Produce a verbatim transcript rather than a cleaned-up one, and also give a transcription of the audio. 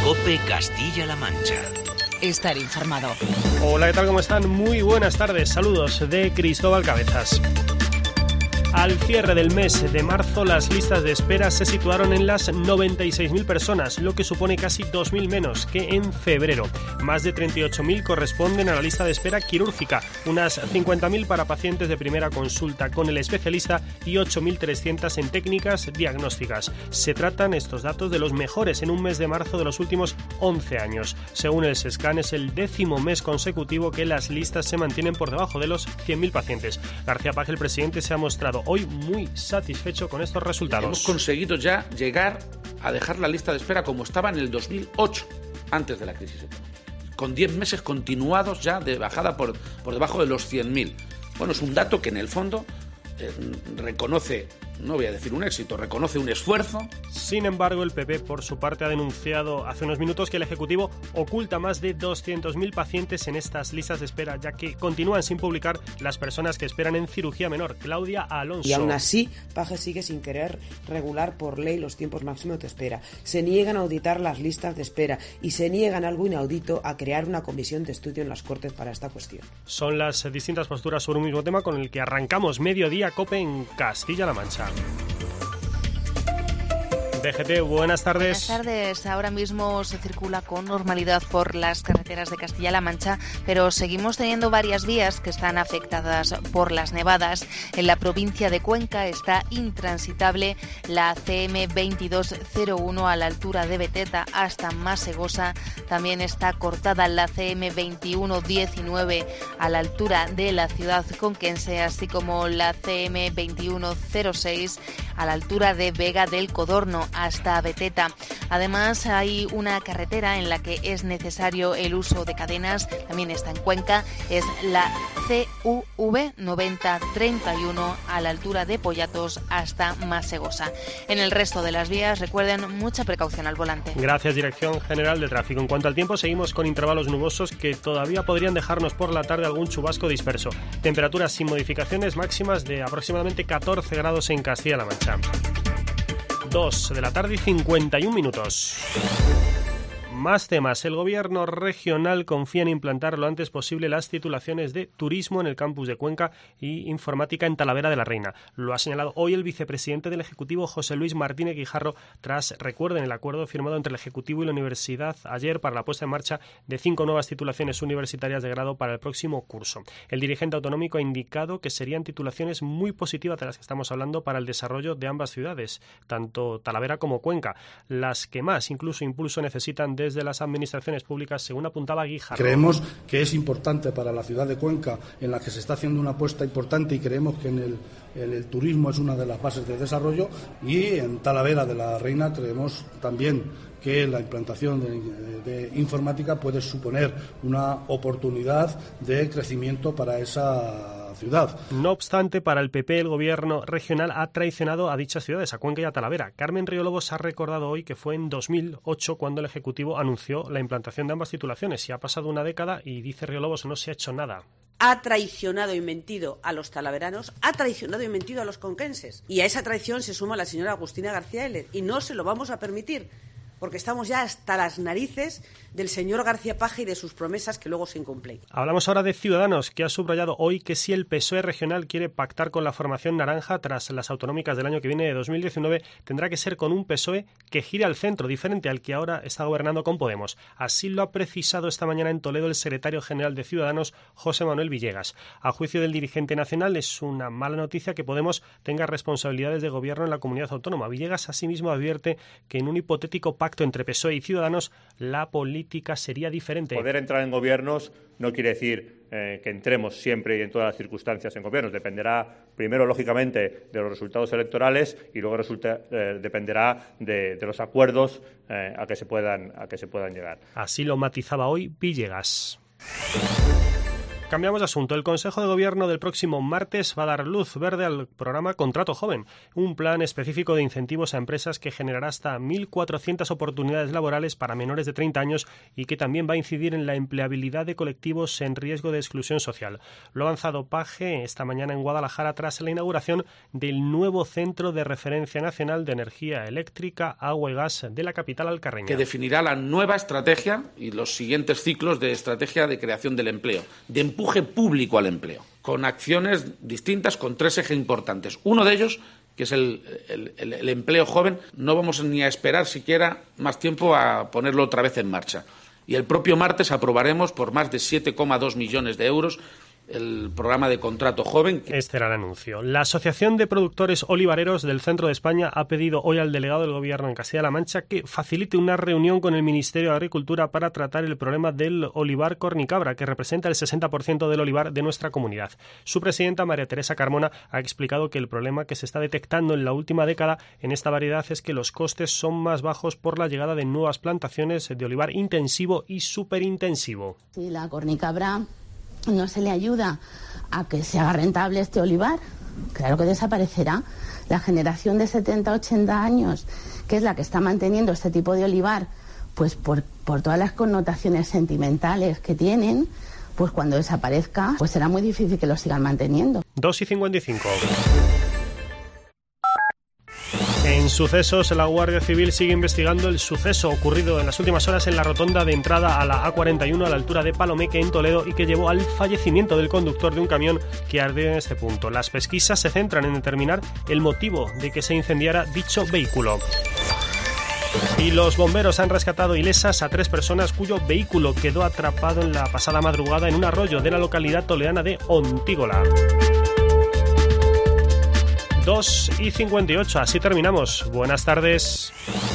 COPE Castilla-La Mancha. Estar informado. Hola, ¿qué tal? ¿Cómo están? Muy buenas tardes. Saludos de Cristóbal Cabezas. Al cierre del mes de marzo, las listas de espera se situaron en las noventa y seis mil personas, lo que supone casi dos mil menos que en febrero. Más de treinta y ocho mil corresponden a la lista de espera quirúrgica, unas cincuenta mil para pacientes de primera consulta con el especialista y ocho mil trescientos en técnicas diagnósticas. Se tratan estos datos de los mejores en un mes de marzo de los últimos once años. Según el SESCAN, es el décimo mes consecutivo que las listas se mantienen por debajo de los cien mil pacientes. García Paje, el presidente, se ha mostrado hoy muy satisfecho con estos resultados. Hemos conseguido ya llegar a dejar la lista de espera como estaba en el dos mil ocho, antes de la crisis económica, con diez meses continuados ya de bajada por, por debajo de los cien mil. Bueno, es un dato que en el fondo eh, reconoce, no voy a decir un éxito, reconoce un esfuerzo. Sin embargo, el P P, por su parte, ha denunciado hace unos minutos que el Ejecutivo oculta más de doscientos mil pacientes en estas listas de espera, ya que continúan sin publicar las personas que esperan en cirugía menor. Claudia Alonso. Y aún así, Paje sigue sin querer regular por ley los tiempos máximos de espera. Se niegan a auditar las listas de espera y se niegan, algo inaudito, a crear una comisión de estudio en las Cortes para esta cuestión. Son las distintas posturas sobre un mismo tema con el que arrancamos Mediodía COPE en Castilla-La Mancha. D G T, buenas tardes. Buenas tardes. Ahora mismo se circula con normalidad por las carreteras de Castilla-La Mancha, pero seguimos teniendo varias vías que están afectadas por las nevadas. En la provincia de Cuenca está intransitable la C M veintidós cero uno a la altura de Beteta hasta Masegosa. También está cortada la C M veintiuno diecinueve a la altura de la ciudad conquense, así como la C M veintiuno cero seis a la altura de Vega del Codorno hasta Beteta. Además, hay una carretera en la que es necesario el uso de cadenas, también está en Cuenca, es la C U V noventa treinta y uno a la altura de Pollatos hasta Masegosa. En el resto de las vías, recuerden, mucha precaución al volante. Gracias, Dirección General de Tráfico. En cuanto al tiempo, seguimos con intervalos nubosos que todavía podrían dejarnos por la tarde algún chubasco disperso. Temperaturas sin modificaciones, máximas de aproximadamente catorce grados en Castilla-La Mancha. dos de la tarde y cincuenta y un minutos. Más temas. El gobierno regional confía en implantar lo antes posible las titulaciones de turismo en el campus de Cuenca y informática en Talavera de la Reina. Lo ha señalado hoy el vicepresidente del Ejecutivo, José Luis Martínez Guijarro, tras, recuerden, el acuerdo firmado entre el Ejecutivo y la Universidad ayer para la puesta en marcha de cinco nuevas titulaciones universitarias de grado para el próximo curso. El dirigente autonómico ha indicado que serían titulaciones muy positivas de las que estamos hablando para el desarrollo de ambas ciudades, tanto Talavera como Cuenca, las que más incluso impulso necesitan desde de las administraciones públicas, según apuntaba Guijarro. Creemos que es importante para la ciudad de Cuenca, en la que se está haciendo una apuesta importante, y creemos que en el, en el turismo es una de las bases de desarrollo, y en Talavera de la Reina creemos también que la implantación de, de informática puede suponer una oportunidad de crecimiento para esa ciudad. No obstante, para el P P, el gobierno regional ha traicionado a dichas ciudades, a Cuenca y a Talavera. Carmen Riolobos ha recordado hoy que fue en dos mil ocho cuando el Ejecutivo anunció la implantación de ambas titulaciones. Y ha pasado una década y, dice Riolobos, no se ha hecho nada. Ha traicionado y mentido a los talaveranos, ha traicionado y mentido a los conquenses. Y a esa traición se suma la señora Agustina García Heller, y no se lo vamos a permitir, porque estamos ya hasta las narices del señor García Paje y de sus promesas que luego se incumplen. Hablamos ahora de Ciudadanos, que ha subrayado hoy que si el P S O E regional quiere pactar con la formación naranja tras las autonómicas del año que viene de dos mil diecinueve, tendrá que ser con un P S O E que gire al centro, diferente al que ahora está gobernando con Podemos. Así lo ha precisado esta mañana en Toledo el secretario general de Ciudadanos, José Manuel Villegas. A juicio del dirigente nacional, es una mala noticia que Podemos tenga responsabilidades de gobierno en la comunidad autónoma. Villegas asimismo advierte que en un hipotético pacto entre P S O E y Ciudadanos, la política sería diferente. Poder entrar en gobiernos no quiere decir eh, que entremos siempre y en todas las circunstancias en gobiernos. Dependerá primero, lógicamente, de los resultados electorales y luego resulta, eh, dependerá de, de los acuerdos eh, a que se puedan, a que se puedan llegar. Así lo matizaba hoy Villegas. Cambiamos de asunto. El Consejo de Gobierno del próximo martes va a dar luz verde al programa Contrato Joven, un plan específico de incentivos a empresas que generará hasta mil cuatrocientas oportunidades laborales para menores de treinta años y que también va a incidir en la empleabilidad de colectivos en riesgo de exclusión social. Lo ha avanzado Page esta mañana en Guadalajara tras la inauguración del nuevo Centro de Referencia Nacional de Energía Eléctrica, Agua y Gas de la capital alcarreña. Que definirá la nueva estrategia y los siguientes ciclos de estrategia de creación del empleo, de empuje público al empleo, con acciones distintas, con tres ejes importantes. Uno de ellos, que es el, el, el, el empleo joven, no vamos ni a esperar siquiera más tiempo a ponerlo otra vez en marcha. Y el propio martes aprobaremos por más de siete coma dos millones de euros el programa de Contrato Joven. Este era el anuncio. La Asociación de Productores Olivareros del Centro de España ha pedido hoy al delegado del Gobierno en Castilla-La Mancha que facilite una reunión con el Ministerio de Agricultura para tratar el problema del olivar cornicabra, que representa el sesenta por ciento del olivar de nuestra comunidad. Su presidenta, María Teresa Carmona, ha explicado que el problema que se está detectando en la última década en esta variedad es que los costes son más bajos por la llegada de nuevas plantaciones de olivar intensivo y superintensivo. Sí, la cornicabra no se le ayuda a que se haga rentable este olivar, claro que desaparecerá. La generación de setenta, ochenta años, que es la que está manteniendo este tipo de olivar, pues por, por todas las connotaciones sentimentales que tienen, pues cuando desaparezca, pues será muy difícil que lo sigan manteniendo. dos y cincuenta y cinco. En sucesos, la Guardia Civil sigue investigando el suceso ocurrido en las últimas horas en la rotonda de entrada a la A cuarenta y uno a la altura de Palomeque, en Toledo, y que llevó al fallecimiento del conductor de un camión que ardió en este punto. Las pesquisas se centran en determinar el motivo de que se incendiara dicho vehículo. Y los bomberos han rescatado ilesas a tres personas cuyo vehículo quedó atrapado en la pasada madrugada en un arroyo de la localidad toledana de Ontígola. dos y cincuenta y ocho, así terminamos. Buenas tardes.